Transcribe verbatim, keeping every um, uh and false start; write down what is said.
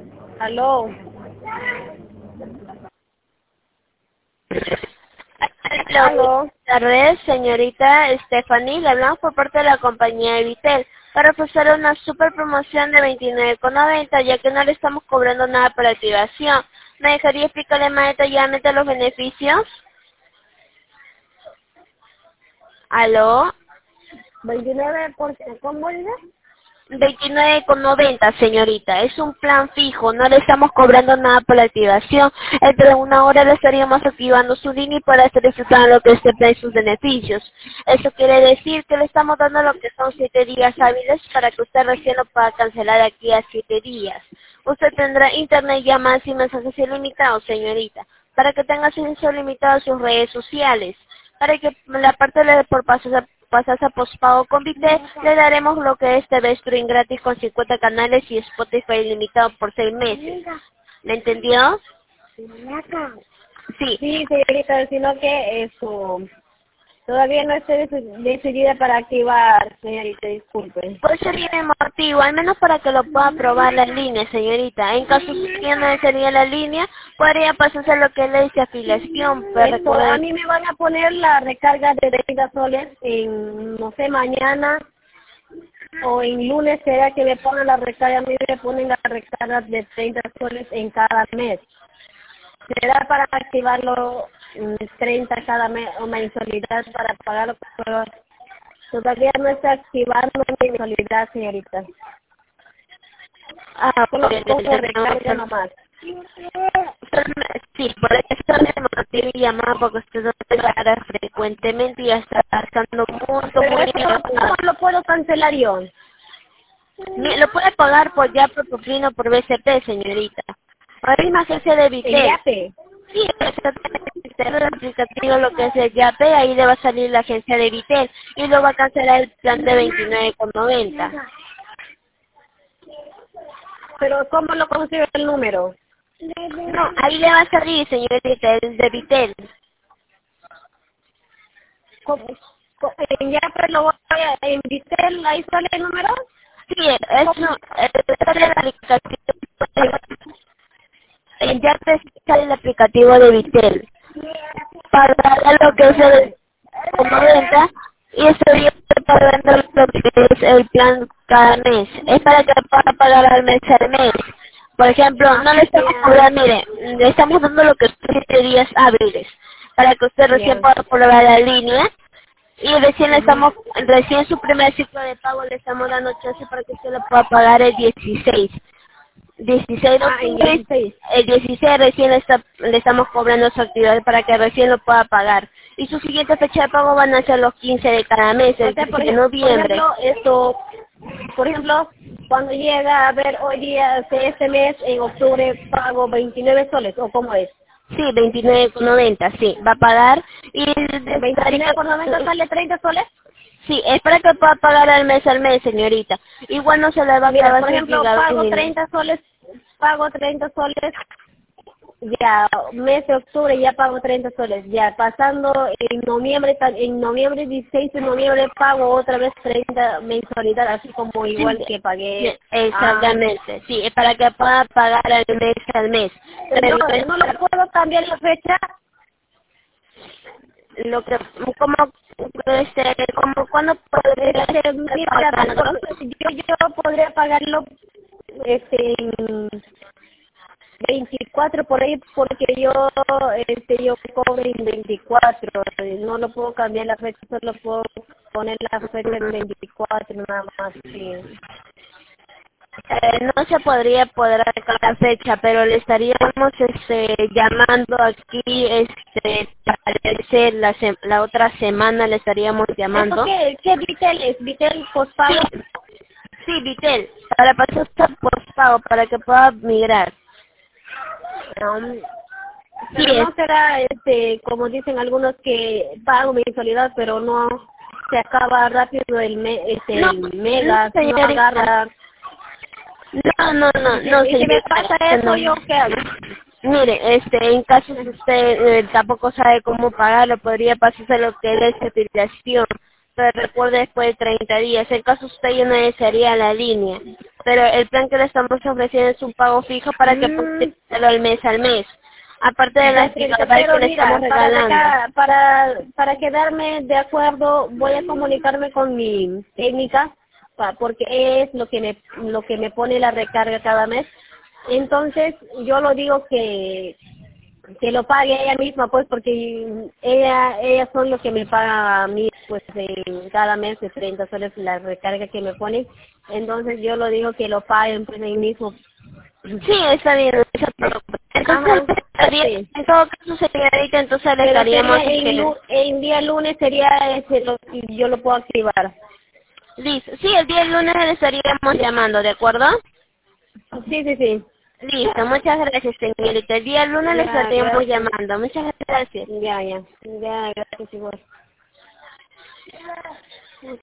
Aló. Hola, Aló. buenas tardes, señorita Stephanie. Le hablamos por parte de la compañía Evitel para ofrecer una super promoción de veintinueve con noventa, ya que no le estamos cobrando nada por activación. ¿Me dejaría explicarle más detalladamente los beneficios? ¿Aló? veintinueve por ciento. ¿Cómo dice? veintinueve con noventa, señorita. Es un plan fijo, no le estamos cobrando nada por la activación. Dentro de una hora le estaríamos activando su línea para estar disfrutando lo que usted trae sus beneficios. Eso quiere decir que le estamos dando lo que son siete días hábiles para que usted recién lo pueda cancelar aquí a siete días. Usted tendrá internet, llamadas y mensajes ilimitados, señorita, para que tenga acceso limitado a sus redes sociales. Para que la parte de por pasos a pasas a pospago con Vitel, le daremos lo que es T V Stream gratis con cincuenta canales y Spotify ilimitado por seis meses. ¿Me entendió? Sí. Sí, señorita, sino que eso... Todavía no estoy deci- decidida para activar, señorita, disculpe. Por eso viene motivo, al menos para que lo pueda probar la línea, señorita. En caso de que no desearía la línea, podría pasarse lo que le dice afiliación, pero Esto, a recuerde... mí me van a poner la recarga de treinta soles en, no sé, mañana o en lunes será que me pongan la recarga, a mí me ponen la recarga de treinta soles en cada mes. ¿Será para activarlo mm, treinta cada mes o mensualidad para pagarlo? Pero todavía no está activando mi mensualidad, señorita. Ah, Solo pues, pongo recarga tenemos- nomás. Sí, por eso me motivo y llamada porque usted no te paga frecuentemente y ya está gastando mucho, Pero muy eso, ¿cómo elevado. lo puedo cancelar yo? Mi- Lo puede pagar por ya por Pufino por B C P, señorita. Hay una agencia de En Vitel. Yape. Sí, en el aplicativo lo que es el Yape, ahí le va a salir la agencia de Vitel y lo va a cancelar el plan de veintinueve con noventa. Pero ¿cómo lo consigo el número? No, ahí le va a salir, señorita, el de Vitel. ¿Cómo- cómo- En Yape lo voy a... ¿En Vistel ahí sale el número? Sí, es un, eh, sale el aplicativo. En Yape sale el aplicativo de Vitel. Para lo que es el noventa y estaría pagando lo que es el plan cada mes. Es para que pueda pagar al mes al mes. Por ejemplo, no le estamos Ya, cobrando, mire, le estamos dando lo que es siete días hábiles para que usted recién ya. pueda probar la línea y recién le Ujú. estamos, recién su primer ciclo de pago le estamos dando chance para que usted lo pueda pagar el dieciséis. dieciséis de Ah, en octubre, dieciséis. el dieciséis recién le, está- le estamos cobrando su actividad para que recién lo pueda pagar. Y su siguiente fecha de pago van a ser los quince de cada mes, O el sea, por, quince de ej- por noviembre. ejemplo, esto, por ejemplo, cuando llega a ver hoy día, que este mes, en octubre, pago veintinueve soles, ¿o cómo es? Sí, veintinueve con noventa, sí, va a pagar. Y veintinueve estaría- por noventa sale treinta soles. sí, es para que pueda pagar al mes al mes, señorita. Igual no se le va a Mira, acabar por su ejemplo, gigabyte pago ni nada. treinta soles, pago treinta soles, ya, mes de octubre ya pago treinta soles, ya, pasando en noviembre, ta- en noviembre, dieciséis de noviembre pago otra vez treinta mensualidad, así como Sí, igual que sí, pagué. Ah, exactamente, sí, es para que pueda pagar al mes al mes. no, Pero no le puedo cambiar la fecha. lo que como este como cuándo podría Este, mira, pagarlo. por- yo, yo podría pagarlo este en veinticuatro por ahí porque yo este yo cobro en veinticuatro, no lo puedo cambiar la fecha, solo puedo poner la fecha en veinticuatro nada más. Sí. Eh, no se podría poder con la fecha, pero le estaríamos este llamando aquí este parece la se- la otra semana le estaríamos ¿Eso llamando. qué, qué Vitel es? ¿Vitel Sí, postpago? sí, Vitel, para pasar por postpago para que pueda migrar. Um, Sí, pero es, no será este como dicen algunos que pago mensualidad pero no se acaba rápido el me, este no, el no, mega, no señorita. agarra. No, no, Y no, si, no, y si me señorita, pasa este eso, no. ¿yo qué hago? Mire, este, en caso de usted eh, tampoco sabe cómo pagarlo, podría pasarse lo que es afiliación, pero recuerde después de treinta días. En caso usted ya no desearía la línea, pero el plan que le estamos ofreciendo es un pago fijo para que pueda utilizarlo al mes al mes. Aparte de las gigabytes que le estamos regalando. Para, para, para quedarme de acuerdo, voy a comunicarme con mi técnica, pa, porque es lo que me lo que me pone la recarga cada mes. Entonces, yo lo digo que que lo pague ella misma, pues, porque ella ellas son los que me pagan a mí, pues, en cada mes de treinta soles la recarga que me ponen. Entonces, yo lo digo que lo paguen, pues, ahí mismo. Sí, está bien, no se preocupe. Entonces, Ajá, estaría, sí. en todo caso, señorita, entonces le Pero estaríamos... sería en, lu- en día lunes sería ese, lo, yo lo puedo activar. Listo. Sí, el día lunes le estaríamos llamando, ¿de acuerdo? Sí, sí, sí. Listo, muchas gracias, señorita. El día lunes le Ya, estaríamos gracias. llamando. Muchas gracias. Ya, ya. Ya, gracias igual.